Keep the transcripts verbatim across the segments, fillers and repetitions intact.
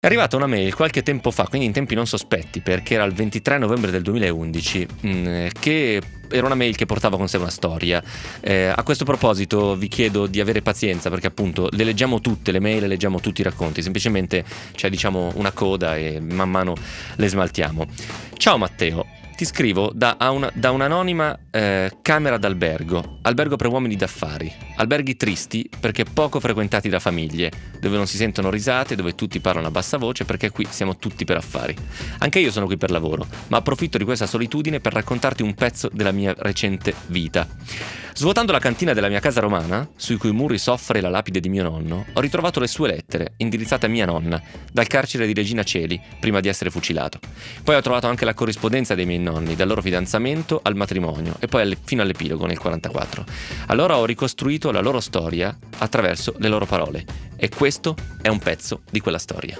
È arrivata una mail qualche tempo fa, quindi in tempi non sospetti, perché era il ventitré novembre del duemilaundici, mh, che era una mail che portava con sé una storia. Eh, a questo proposito vi chiedo di avere pazienza, perché appunto le leggiamo tutte le mail, le leggiamo tutti i racconti, semplicemente c'è diciamo una coda e man mano le smaltiamo. Ciao Matteo, ti scrivo da, una, da un'anonima eh, camera d'albergo, albergo per uomini d'affari, alberghi tristi perché poco frequentati da famiglie, dove non si sentono risate, dove tutti parlano a bassa voce perché qui siamo tutti per affari. Anche io sono qui per lavoro, ma approfitto di questa solitudine per raccontarti un pezzo della mia recente vita. Svuotando la cantina della mia casa romana, sui cui muri soffre la lapide di mio nonno, ho ritrovato le sue lettere, indirizzate a mia nonna, dal carcere di Regina Coeli, prima di essere fucilato. Poi ho trovato anche la corrispondenza dei miei nonni, dal loro fidanzamento al matrimonio, e poi fino all'epilogo nel quarantaquattro. Allora ho ricostruito la loro storia attraverso le loro parole, e questo è un pezzo di quella storia.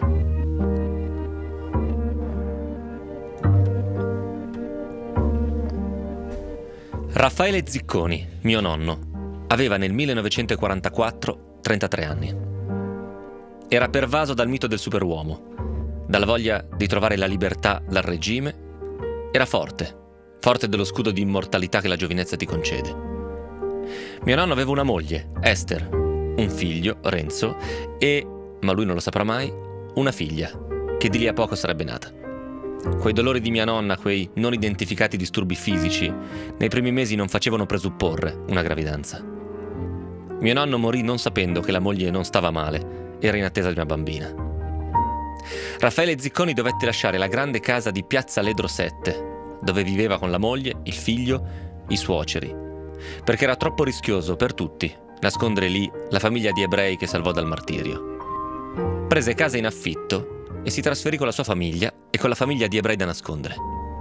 Raffaele Zicconi, mio nonno, aveva nel millenovecentoquarantaquattro trentatré anni. Era pervaso dal mito del superuomo, dalla voglia di trovare la libertà dal regime. Era forte, forte dello scudo di immortalità che la giovinezza ti concede. Mio nonno aveva una moglie, Esther, un figlio, Renzo, e, ma lui non lo saprà mai, una figlia, che di lì a poco sarebbe nata. Quei dolori di mia nonna, quei non identificati disturbi fisici, nei primi mesi non facevano presupporre una gravidanza. Mio nonno morì non sapendo che la moglie non stava male, era in attesa di una bambina. Raffaele Zicconi dovette lasciare la grande casa di Piazza Ledro sette, dove viveva con la moglie, il figlio, i suoceri, perché era troppo rischioso per tutti nascondere lì la famiglia di ebrei che salvò dal martirio. Prese casa in affitto e si trasferì con la sua famiglia e con la famiglia di ebrei da nascondere.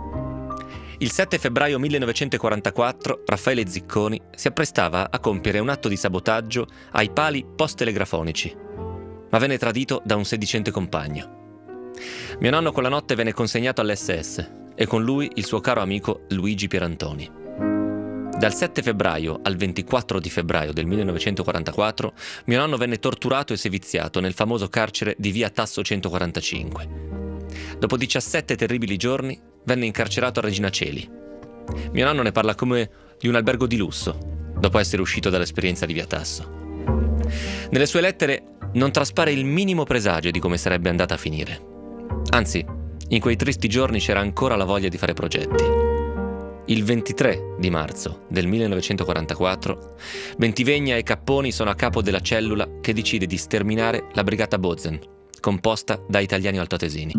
Il sette febbraio millenovecentoquarantaquattro Raffaele Zicconi si apprestava a compiere un atto di sabotaggio ai pali post-telegrafonici, ma venne tradito da un sedicente compagno. Mio nonno quella notte venne consegnato all'esse esse e con lui il suo caro amico Luigi Pierantoni. Dal sette febbraio al ventiquattro di febbraio del millenovecentoquarantaquattro mio nonno venne torturato e seviziato nel famoso carcere di via Tasso centoquarantacinque. Dopo diciassette terribili giorni venne incarcerato a Regina Coeli. Mio nonno ne parla come di un albergo di lusso, dopo essere uscito dall'esperienza di via Tasso. Nelle sue lettere non traspare il minimo presagio di come sarebbe andata a finire. Anzi, in quei tristi giorni c'era ancora la voglia di fare progetti. Il ventitré di marzo del millenovecentoquarantaquattro, Bentivegna e Capponi sono a capo della cellula che decide di sterminare la brigata Bozen, composta da italiani altoatesini.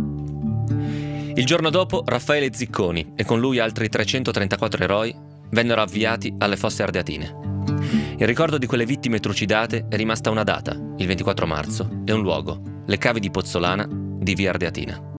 Il giorno dopo Raffaele Zicconi e con lui altri trecentotrentaquattro eroi vennero avviati alle fosse ardeatine. In ricordo di quelle vittime trucidate è rimasta una data, il ventiquattro marzo, e un luogo, le cavi di Pozzolana di via Ardeatina.